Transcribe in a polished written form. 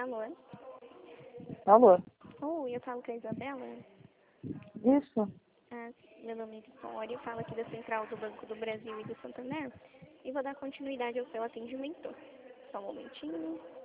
Alô? Alô? Eu falo com a Isabela. Isso? Ah, meu nome é Vitória, eu falo aqui da Central do Banco do Brasil e do Santander. E vou dar continuidade ao seu atendimento. Só um momentinho.